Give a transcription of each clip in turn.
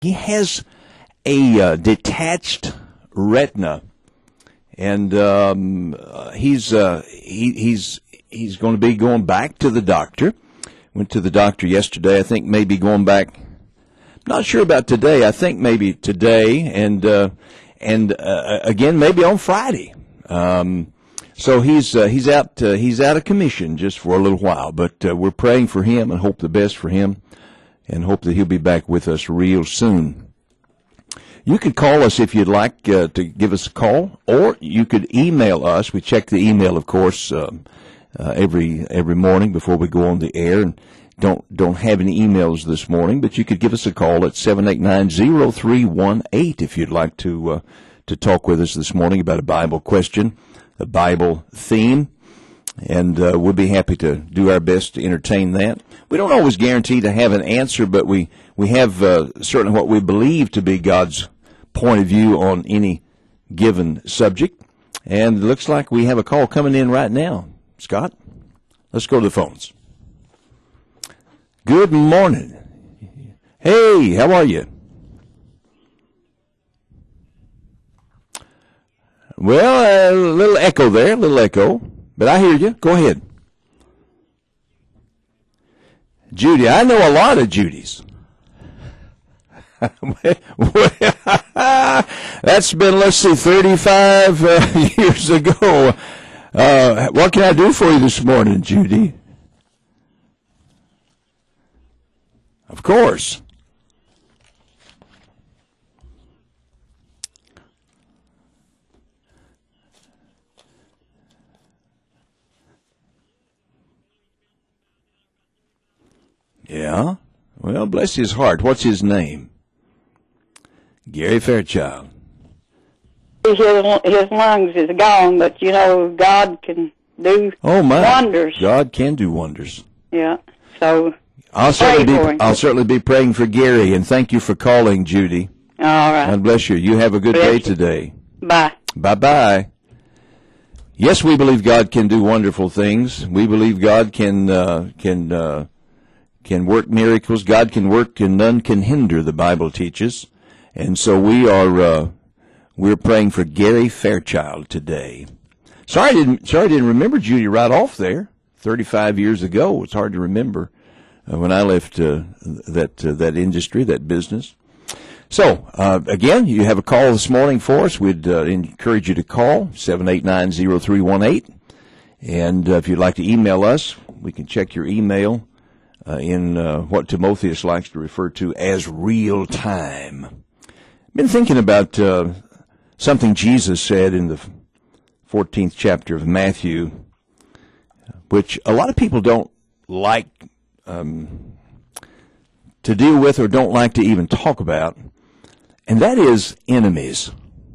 He has a detached retina, and he's going to be going back to the doctor. Went to the doctor yesterday. I think maybe going back. Not sure about today. I think maybe today, and again maybe on Friday. So he's out of commission just for a little while. But we're praying for him and hope the best for him, and hope that he'll be back with us real soon. You could call us if you'd like to give us a call, or you could email us. We check the email, of course, every morning before we go on the air, and don't have any emails this morning, but you could give us a call at 789-0318 if you'd like to talk with us this morning about a Bible question, a Bible theme, and we'll be happy to do our best to entertain that. We don't always guarantee to have an answer, but we have certainly what we believe to be God's point of view on any given subject, and it looks like we have a call coming in right now. Scott, let's go to the phones. Good morning. Hey, how are you? Well, a little echo there, but I hear you. Go ahead. Judy, I know a lot of Judys. That's been, 35 years ago. What can I do for you this morning, Judy? Of course. Yeah? Well, bless his heart. What's his name? Gary Fairchild. His lungs is gone, but, God can do wonders. God can do wonders. Yeah, so I'll certainly be praying for Gary, and thank you for calling, Judy. All right. God bless you. You have a good day today. Bye. Bye-bye. Yes, we believe God can do wonderful things. We believe God can work miracles. God can work and none can hinder, the Bible teaches. And so we're praying for Gary Fairchild today. Sorry I didn't remember Judy right off there. 35 years ago. It's hard to remember when I left that industry, that business. So, again, you have a call this morning for us. We'd encourage you to call 789-0318. And if you'd like to email us, we can check your email in what Timotheus likes to refer to as real time. Been thinking about something Jesus said in the 14th chapter of Matthew, which a lot of people don't like to deal with or don't like to even talk about, and that is enemies.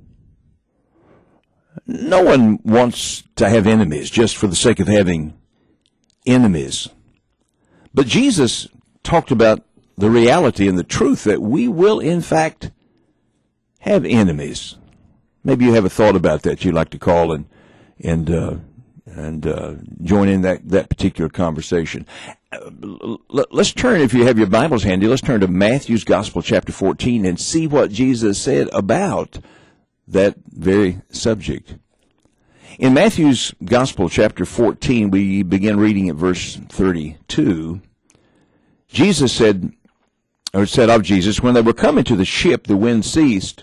No one wants to have enemies just for the sake of having enemies. But Jesus talked about the reality and the truth that we will, in fact, have enemies. Maybe you have a thought about that you'd like to call and join in that particular conversation. Let's turn, if you have your Bibles handy, let's turn to Matthew's Gospel, chapter 14, and see what Jesus said about that very subject. In Matthew's Gospel, chapter 14, we begin reading at verse 32. Jesus said of Jesus, when they were coming to the ship, the wind ceased,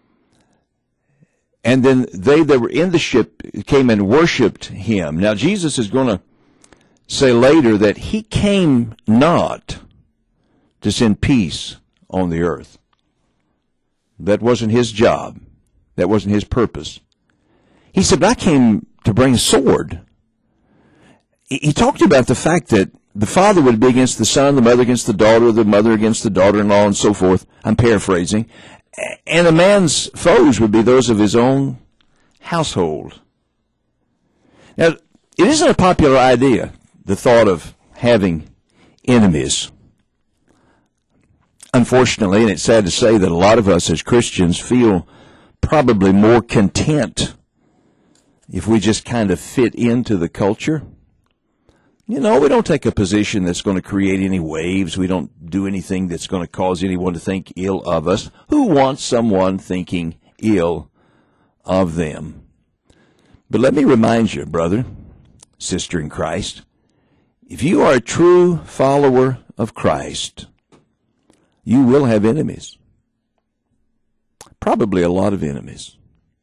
and then they that were in the ship came and worshipped him. Now, Jesus is going to say later that he came not to send peace on the earth. That wasn't his job. That wasn't his purpose. He said, I came to bring a sword. He talked about the fact that the father would be against the son, the mother against the mother against the daughter-in-law, and so forth. I'm paraphrasing. And a man's foes would be those of his own household. Now, it isn't a popular idea, the thought of having enemies. Unfortunately, and it's sad to say that a lot of us as Christians feel probably more content if we just kind of fit into the culture. We don't take a position that's going to create any waves. We don't do anything that's going to cause anyone to think ill of us. Who wants someone thinking ill of them? But let me remind you, brother, sister in Christ, if you are a true follower of Christ, you will have enemies. Probably a lot of enemies.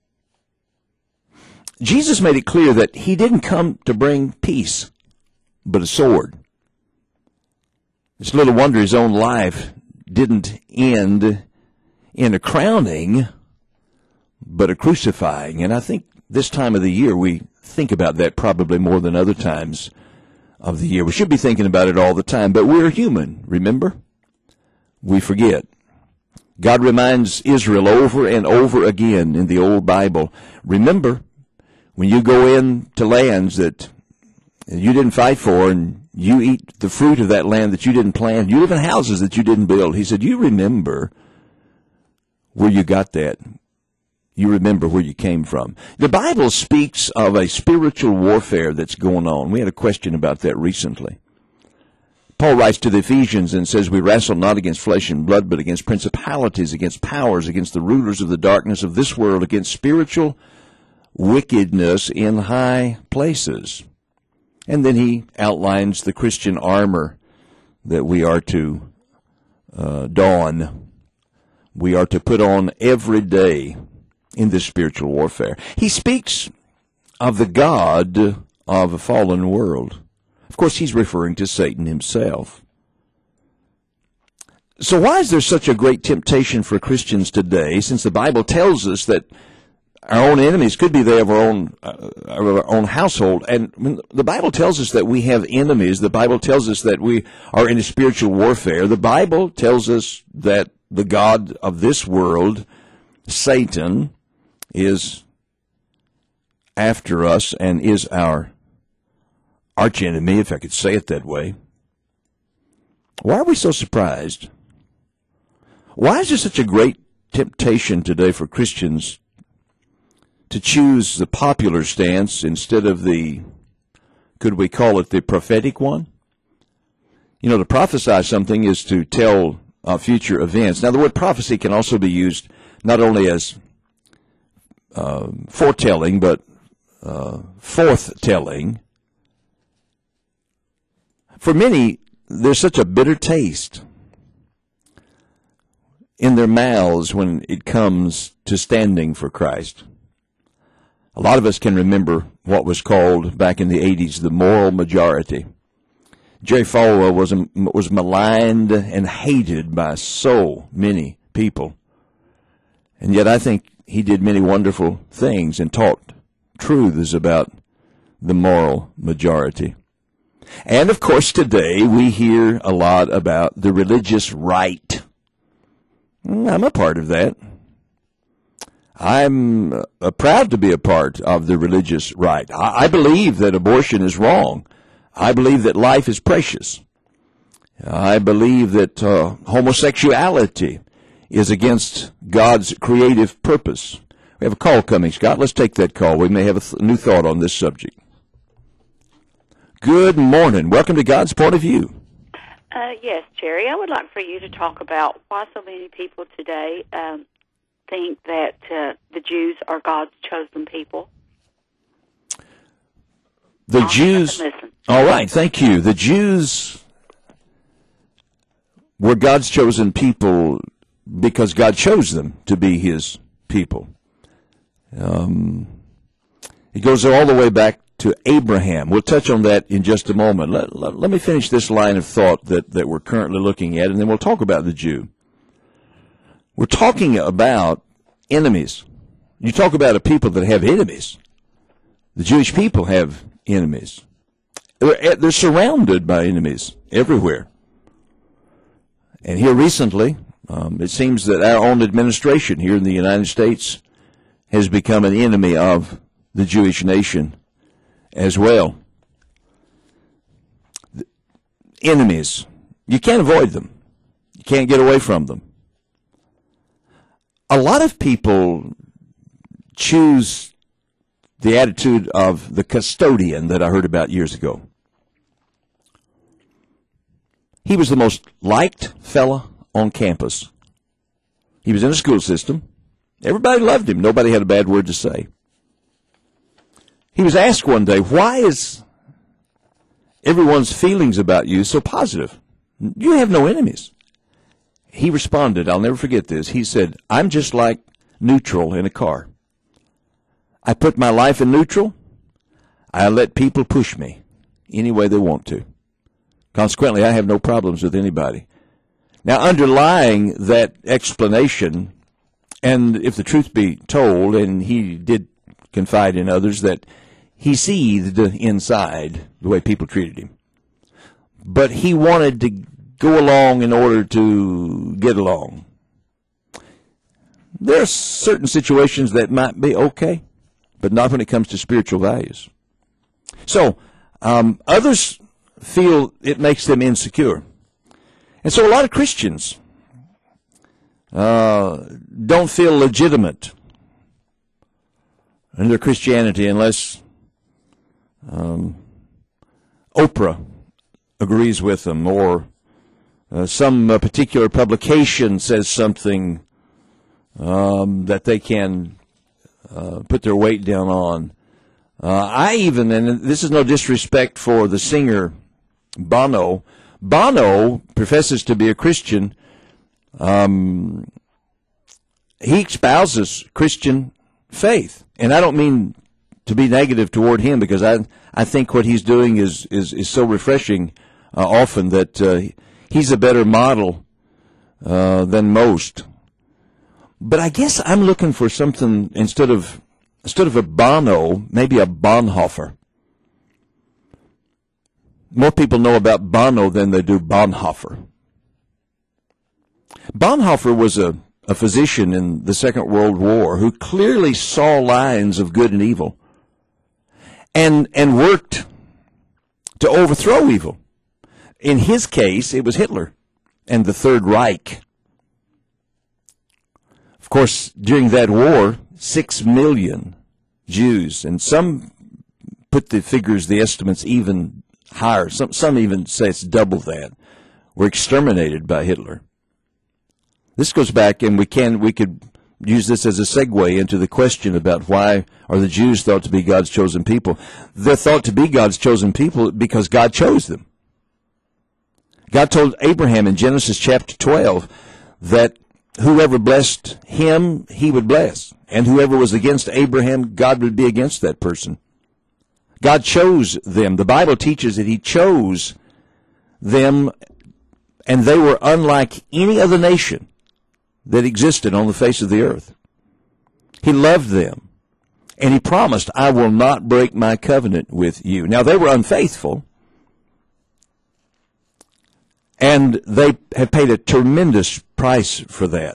Jesus made it clear that he didn't come to bring peace, but a sword. It's little wonder his own life didn't end in a crowning, but a crucifying. And I think this time of the year we think about that probably more than other times of the year. We should be thinking about it all the time, but we're human, remember? We forget. God reminds Israel over and over again in the old Bible, remember, when you go into lands that you didn't fight for and you eat the fruit of that land that you didn't plant, you live in houses that you didn't build. He said, you remember where you got that. You remember where you came from. The Bible speaks of a spiritual warfare that's going on. We had a question about that recently. Paul writes to the Ephesians and says, we wrestle not against flesh and blood, but against principalities, against powers, against the rulers of the darkness of this world, against spiritual wickedness in high places. And then he outlines the Christian armor that we are to don. We are to put on every day in this spiritual warfare. He speaks of the God of a fallen world. Of course, he's referring to Satan himself. So why is there such a great temptation for Christians today, since the Bible tells us that our own enemies could be they of our own household? And when the Bible tells us that we have enemies, the Bible tells us that we are in a spiritual warfare. The Bible tells us that the God of this world, Satan, is after us and is our archenemy, if I could say it that way. Why are we so surprised? Why is there such a great temptation today for Christians to choose the popular stance instead of the, could we call it the prophetic one? To prophesy something is to tell future events. Now, the word prophecy can also be used not only as foretelling, but forthtelling. For many, there's such a bitter taste in their mouths when it comes to standing for Christ. A lot of us can remember what was called back in the 80s the moral majority. Jerry Falwell was maligned and hated by so many people. And yet I think he did many wonderful things and taught truths about the moral majority. And, of course, today we hear a lot about the religious right. I'm a part of that. I'm proud to be a part of the religious right. I believe that abortion is wrong. I believe that life is precious. I believe that homosexuality is against God's creative purpose. We have a call coming, Scott. Let's take that call. We may have a new thought on this subject. Good morning. Welcome to God's Point of View. Yes, Jerry. I would like for you to talk about why so many people today think that the Jews are God's chosen people. The Jews. All right, thank you. The Jews were God's chosen people because God chose them to be his people. It goes all the way back to Abraham. We'll touch on that in just a moment. Let me finish this line of thought that we're currently looking at, and then we'll talk about the Jew. We're talking about enemies. You talk about a people that have enemies. The Jewish people have enemies. They're surrounded by enemies everywhere. And here recently, it seems that our own administration here in the United States has become an enemy of the Jewish nation as well. Enemies. You can't avoid them. You can't get away from them. A lot of people choose the attitude of the custodian that I heard about years ago. He was the most liked fella on campus. He was in the school system. Everybody loved him. Nobody had a bad word to say. He was asked one day, why is everyone's feelings about you so positive? You have no enemies. He responded, I'll never forget this. He said, I'm just like neutral in a car. I put my life in neutral. I let people push me any way they want to. Consequently, I have no problems with anybody. Now, underlying that explanation, and if the truth be told, and he did confide in others that he seethed inside the way people treated him. But he wanted to go along in order to get along. There are certain situations that might be okay, but not when it comes to spiritual values. So, others feel it makes them insecure. And so a lot of Christians don't feel legitimate in their Christianity unless Oprah agrees with them, or some particular publication says something that they can put their weight down on. And this is no disrespect for the singer Bono. Bono professes to be a Christian. He espouses Christian faith. And I don't mean to be negative toward him, because I think what he's doing is so refreshing often that he's a better model than most. But I guess I'm looking for something instead of a Bono, maybe a Bonhoeffer. More people know about Bono than they do Bonhoeffer. Bonhoeffer was a physician in the Second World War who clearly saw lines of good and evil and worked to overthrow evil. In his case, it was Hitler and the Third Reich. Of course, during that war, 6 million Jews, and some put the figures, the estimates even higher, some even say it's double that, were exterminated by Hitler. This goes back, and we could use this as a segue into the question about why are the Jews thought to be God's chosen people. They're thought to be God's chosen people because God chose them. God told Abraham in Genesis chapter 12 that whoever blessed him, he would bless. And whoever was against Abraham, God would be against that person. God chose them. The Bible teaches that he chose them, and they were unlike any other nation that existed on the face of the earth. He loved them, and he promised, I will not break my covenant with you. Now, they were unfaithful, and they have paid a tremendous price for that.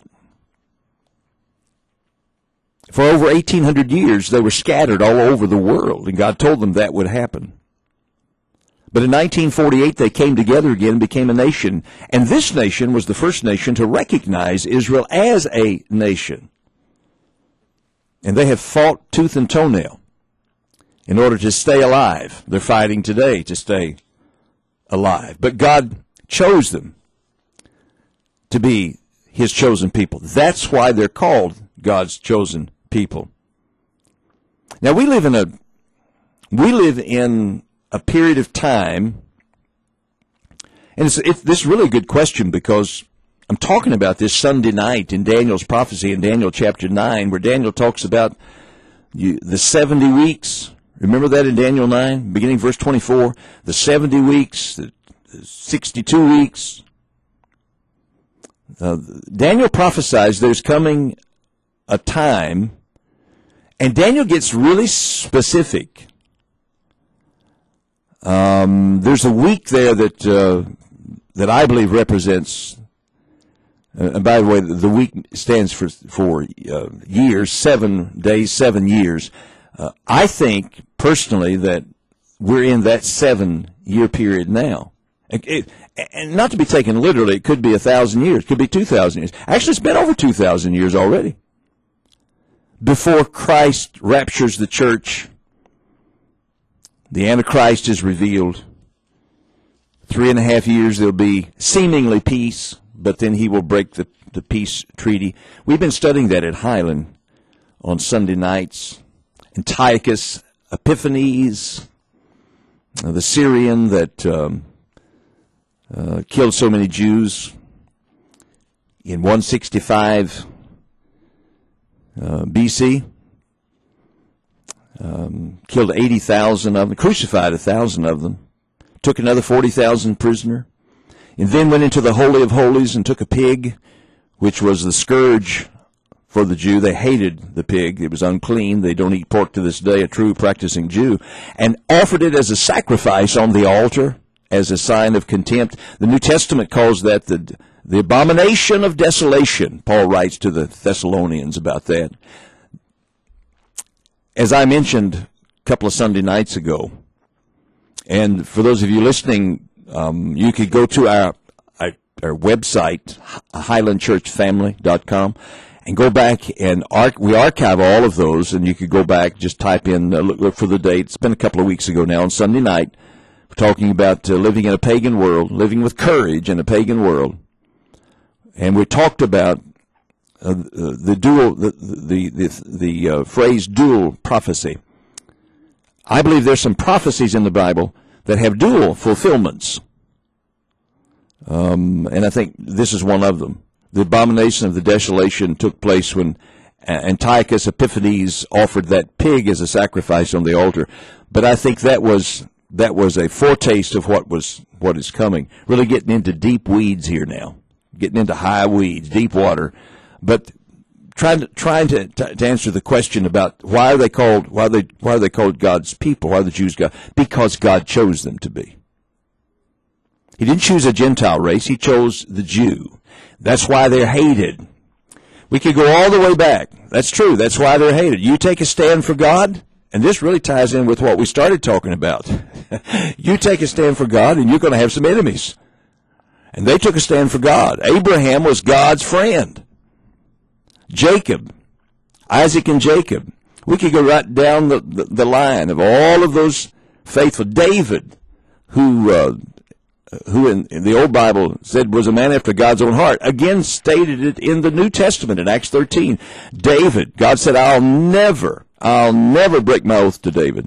For over 1,800 years, they were scattered all over the world, and God told them that would happen. But in 1948, they came together again and became a nation, and this nation was the first nation to recognize Israel as a nation. And they have fought tooth and toenail in order to stay alive. They're fighting today to stay alive. But God chose them to be his chosen people. That's why they're called God's chosen people. Now we live in a period of time, and this is really a good question, because I'm talking about this Sunday night in Daniel's prophecy in Daniel chapter 9, where Daniel talks about the 70 weeks. Remember that in Daniel 9, beginning verse 24, the 70 weeks, the 62 weeks. Daniel prophesies there's coming a time, and Daniel gets really specific. There's a week there that I believe represents, and by the way, the week stands for years, 7 days, 7 years. I think personally that we're in that 7-year period now. And not to be taken literally, it could be 1,000 years, it could be 2,000 years. Actually, it's been over 2,000 years already. Before Christ raptures the church, the Antichrist is revealed, 3.5 years there'll be seemingly peace, but then he will break the peace treaty. We've been studying that at Highland on Sunday nights. Antiochus Epiphanes, the Syrian that killed so many Jews in 165 BC, killed 80,000 of them, crucified 1,000 of them, took another 40,000 prisoner, and then went into the Holy of Holies and took a pig, which was the scourge for the Jew. They hated the pig. It was unclean. They don't eat pork to this day, a true practicing Jew, and offered it as a sacrifice on the altar as a sign of contempt. The New Testament calls that the abomination of desolation. Paul writes to the Thessalonians about that. As I mentioned a couple of Sunday nights ago, and for those of you listening, you could go to our website, highlandchurchfamily.com, and go back and we archive all of those, and you could go back, just type in, look for the date. It's been a couple of weeks ago now on Sunday night. We're talking about living in a pagan world, living with courage in a pagan world. And we talked about the phrase dual prophecy. I believe there's some prophecies in the Bible that have dual fulfillments. And I think this is one of them. The abomination of the desolation took place when Antiochus Epiphanes offered that pig as a sacrifice on the altar. But I think that was a foretaste of what is coming. Really getting into deep weeds here now. Getting into high weeds, deep water. But trying to answer the question about why are they called God's people? Why are the Jews God? Because God chose them to be. He didn't choose a Gentile race. He chose the Jew. That's why they're hated. We could go all the way back. That's true. That's why they're hated. You take a stand for God, and this really ties in with what we started talking about. You take a stand for God, and you're going to have some enemies. And they took a stand for God. Abraham was God's friend. Jacob, Isaac and Jacob. We could go right down the line of all of those faithful. David, who in the old Bible said was a man after God's own heart, again stated it in the New Testament in Acts 13. David, God said, I'll never break my oath to David.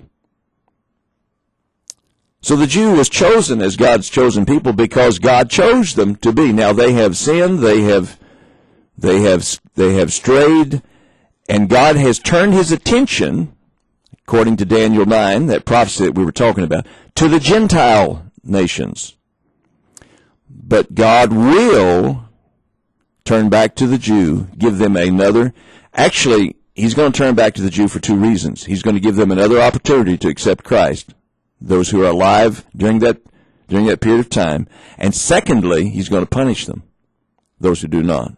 So the Jew was chosen as God's chosen people because God chose them to be. Now they have sinned, they have strayed, and God has turned his attention, according to Daniel 9, that prophecy that we were talking about, to the Gentile nations. But God will turn back to the Jew, give them another. Actually, he's going to turn back to the Jew for two reasons. He's going to give them another opportunity to accept Christ, those who are alive during that period of time. And secondly, he's going to punish them, those who do not.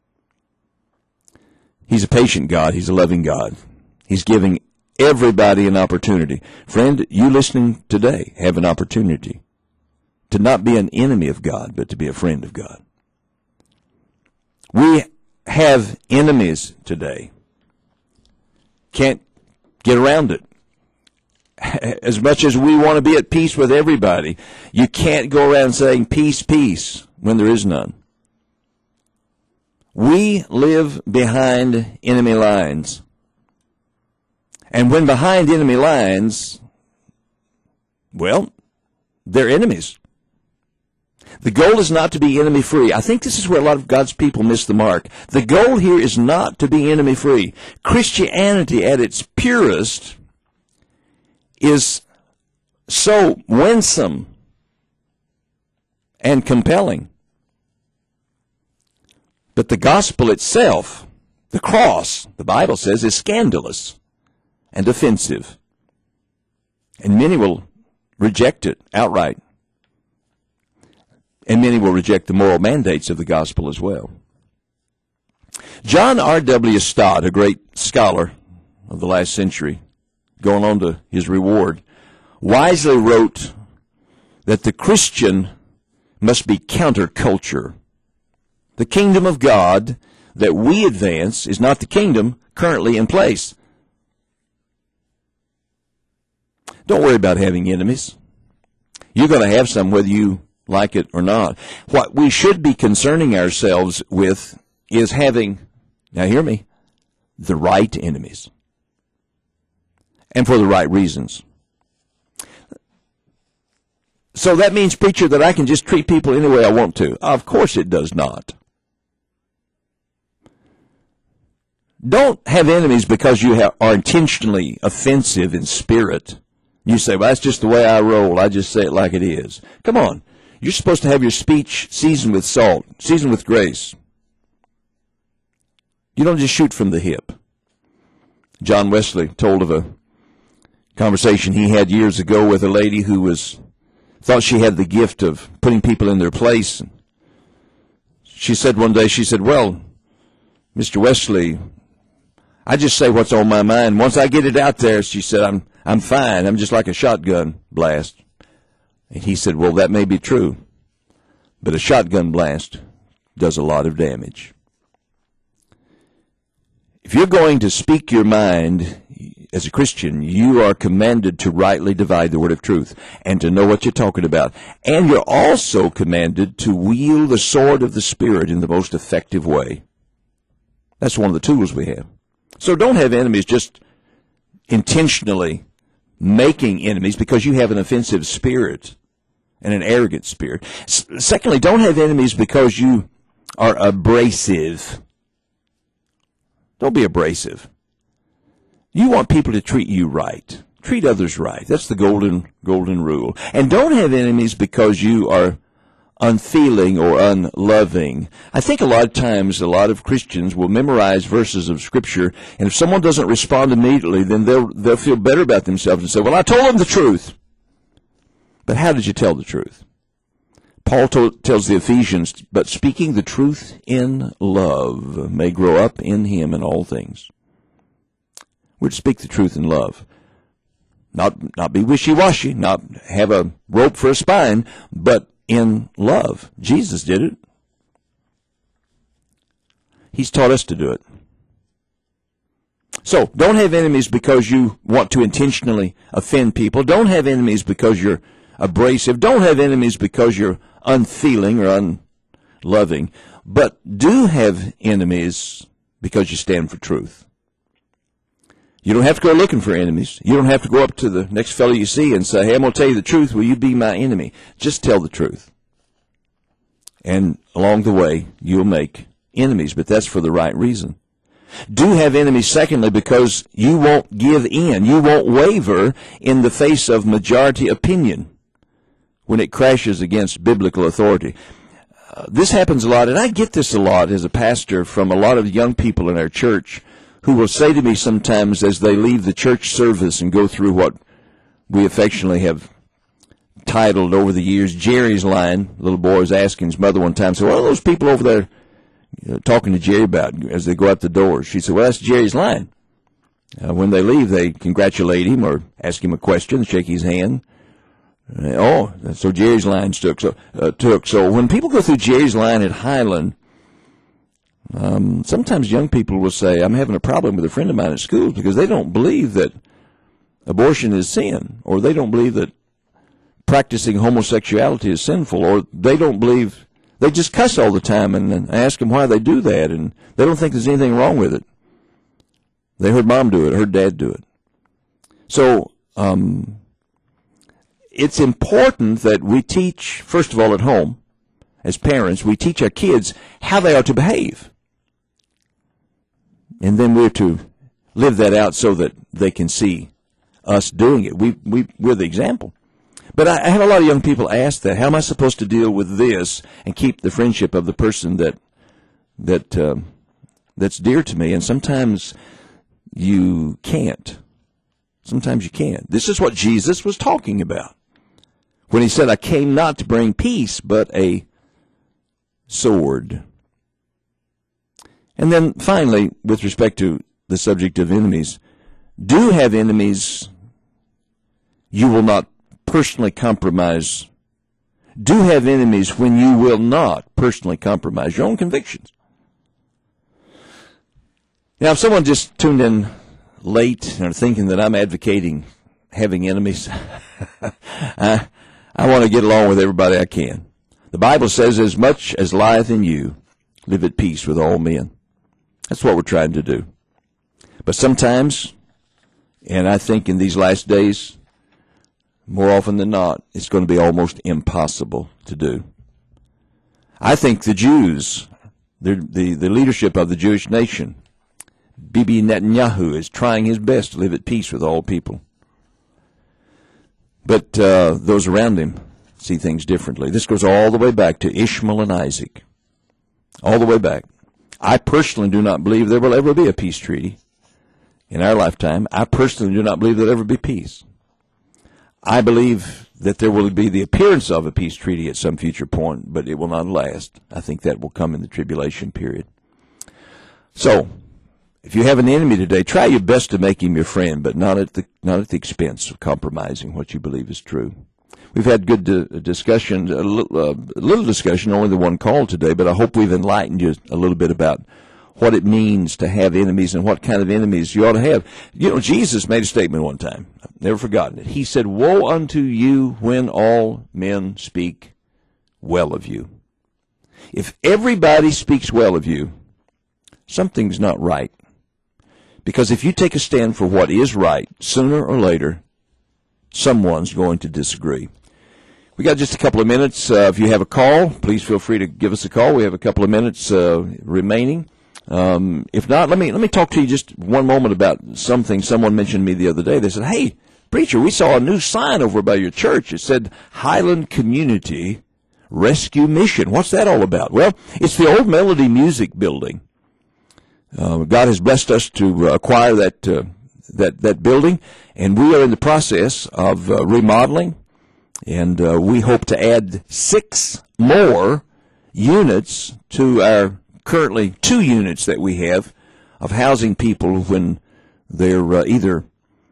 He's a patient God. He's a loving God. He's giving everybody an opportunity. Friend, you listening today have an opportunity to not be an enemy of God, but to be a friend of God. We have enemies today. Can't get around it. As much as we want to be at peace with everybody, you can't go around saying peace, peace, when there is none. We live behind enemy lines. And when behind enemy lines, well, they're enemies. The goal is not to be enemy-free. I think this is where a lot of God's people miss the mark. The goal here is not to be enemy-free. Christianity at its purest is so winsome and compelling. But the gospel itself, the cross, the Bible says, is scandalous and offensive. And many will reject it outright. And many will reject the moral mandates of the gospel as well. John R.W. Stott, a great scholar of the last century, going on to his reward, wisely wrote that the Christian must be counterculture. The kingdom of God that we advance is not the kingdom currently in place. Don't worry about having enemies. You're going to have some whether you like it or not. What we should be concerning ourselves with is having, now hear me, the right enemies. And for the right reasons. So that means, preacher, that I can just treat people any way I want to. Of course it does not. Don't have enemies because you are intentionally offensive in spirit. You say, well, that's just the way I roll. I just say it like it is. Come on. You're supposed to have your speech seasoned with salt, seasoned with grace. You don't just shoot from the hip. John Wesley told of a conversation he had years ago with a lady who thought she had the gift of putting people in their place. She said one day, well, Mr. Wesley, I just say what's on my mind. Once I get it out there, she said, I'm fine. I'm just like a shotgun blast. And he said, well, that may be true, but a shotgun blast does a lot of damage. If you're going to speak your mind as a Christian, you are commanded to rightly divide the word of truth and to know what you're talking about. And you're also commanded to wield the sword of the Spirit in the most effective way. That's one of the tools we have. So don't have enemies just intentionally making enemies because you have an offensive spirit and an arrogant spirit. Secondly, don't have enemies because you are abrasive. Don't be abrasive. You want people to treat you right. Treat others right. That's the golden rule. And don't have enemies because you are unfeeling or unloving. I think a lot of times a lot of Christians will memorize verses of Scripture, and if someone doesn't respond immediately, then they'll feel better about themselves and say, well, I told them the truth. But how did you tell the truth? Paul tells the Ephesians, but speaking the truth in love may grow up in him in all things. We're to speak the truth in love. Not be wishy-washy, not have a rope for a spine, but in love. Jesus did it. He's taught us to do it. So, don't have enemies because you want to intentionally offend people. Don't have enemies because you're abrasive. Don't have enemies because you're unfeeling or unloving. But do have enemies because you stand for truth. You don't have to go looking for enemies. You don't have to go up to the next fellow you see and say, hey, I'm going to tell you the truth. Will you be my enemy? Just tell the truth. And along the way, you'll make enemies, but that's for the right reason. Do have enemies, secondly, because you won't give in. You won't waver in the face of majority opinion when it crashes against biblical authority. This happens a lot, and I get this a lot as a pastor from a lot of young people in our church who will say to me sometimes as they leave the church service and go through what we affectionately have titled over the years Jerry's line. The little boy was asking his mother one time, said, what are those people over there talking to Jerry about as they go out the door? She said, well, that's Jerry's line. When they leave, they congratulate him or ask him a question, shake his hand. So Jerry's line took. So when people go through Jerry's line at Highland, sometimes young people will say, I'm having a problem with a friend of mine at school because they don't believe that abortion is sin, or they don't believe that practicing homosexuality is sinful, or they don't believe, they just cuss all the time, and I ask them why they do that, and they don't think there's anything wrong with it. They heard mom do it, heard dad do it. So, it's important that we teach, first of all at home, as parents, we teach our kids how they are to behave. And then we're to live that out so that they can see us doing it. We're the example. But I have a lot of young people ask that, how am I supposed to deal with this and keep the friendship of the person that's dear to me? And sometimes you can't. Sometimes you can't. This is what Jesus was talking about when he said, I came not to bring peace, but a sword. And then finally, with respect to the subject of enemies, do have enemies you will not personally compromise. Do have enemies when you will not personally compromise your own convictions. Now, if someone just tuned in late and are thinking that I'm advocating having enemies, I want to get along with everybody I can. The Bible says, as much as lieth in you, live at peace with all men. That's what we're trying to do. But sometimes, and I think in these last days, more often than not, it's going to be almost impossible to do. I think the Jews, the leadership of the Jewish nation, Bibi Netanyahu, is trying his best to live at peace with all people. But those around him see things differently. This goes all the way back to Ishmael and Isaac. All the way back. I personally do not believe there will ever be a peace treaty in our lifetime. I personally do not believe there will ever be peace. I believe that there will be the appearance of a peace treaty at some future point, but it will not last. I think that will come in the tribulation period. So, if you have an enemy today, try your best to make him your friend, but not at the expense of compromising what you believe is true. We've had good discussion, a little discussion, only the one call today, but I hope we've enlightened you a little bit about what it means to have enemies and what kind of enemies you ought to have. You know, Jesus made a statement one time. I've never forgotten it. He said, "Woe unto you when all men speak well of you." If everybody speaks well of you, something's not right. Because if you take a stand for what is right, sooner or later, someone's going to disagree. We got just a couple of minutes. If you have a call, please feel free to give us a call. We have a couple of minutes remaining. If not, let me talk to you just one moment about something someone mentioned to me the other day. They said, "Hey, preacher, we saw a new sign over by your church. It said Highland Community Rescue Mission. What's that all about?" Well, it's the old Melody Music Building. God has blessed us to acquire that building, and we are in the process of remodeling, and we hope to add 6 more units to our currently 2 units that we have of housing people when they're either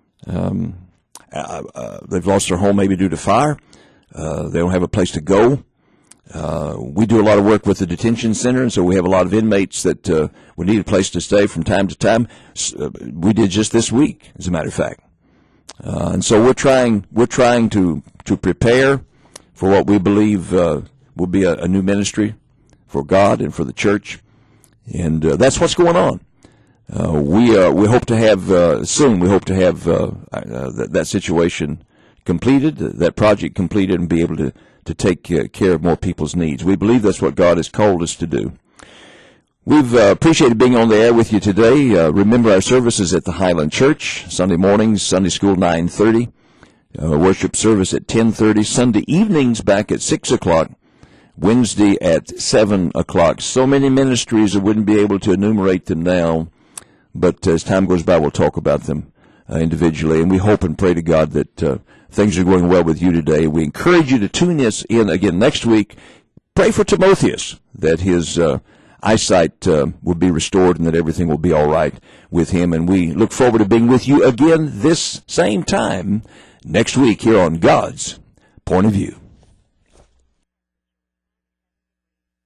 they've lost their home maybe due to fire, they don't have a place to go. We do a lot of work with the detention center, and so we have a lot of inmates that would need a place to stay from time to time. We did just this week, as a matter of fact. And so we're trying to prepare for what we believe will be a new ministry for God and for the church, and that's what's going on. We hope to have soon. We hope to have that situation completed, that project completed, and be able to take care of more people's needs. We believe that's what God has called us to do. We've appreciated being on the air with you today. Remember our services at the Highland Church, Sunday mornings, Sunday school 9:30, worship service at 10:30, Sunday evenings back at 6 o'clock, Wednesday at 7 o'clock. So many ministries, I wouldn't be able to enumerate them now, but as time goes by, we'll talk about them individually, and we hope and pray to God that things are going well with you today. We encourage you to tune us in again next week. Pray for Timotheus, that his eyesight will be restored and that everything will be all right with him. And we look forward to being with you again this same time next week here on God's Point of View.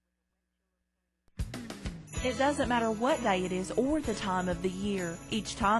It doesn't matter what day it is or the time of the year. Each time